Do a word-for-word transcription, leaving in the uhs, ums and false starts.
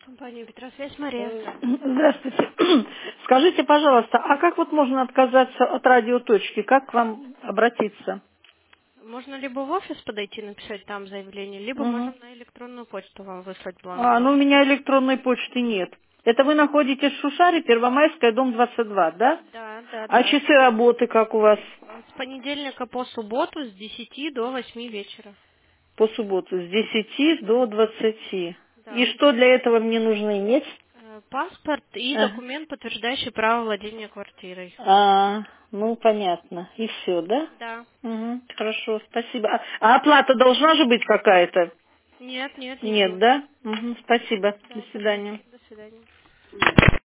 Компания «Петросвязь», Мария. Э, Здравствуйте. Скажите, пожалуйста, а как вот можно отказаться от радиоточки? Как к вам обратиться? Можно либо в офис подойти, написать там заявление, либо Мгм. можем на электронную почту вам выслать бланк А, ну у тоже. меня электронной почты нет. Это вы находитесь в Шушаре, Первомайская, дом двадцать два, да? Да, да, А да. часы работы как у вас А С понедельника по субботу с десяти до восьми вечера. по субботу? С десяти до двадцати. И Да. что для этого мне нужно иметь? Э, Паспорт и Ага. документ, подтверждающий право владения квартирой. А, ну понятно. И все, да? Да. Угу, хорошо, спасибо. А, а оплата должна же быть какая-то? Нет, нет, не Нет, будет. да? Угу, спасибо. До Да, свидания. пожалуйста. До свидания.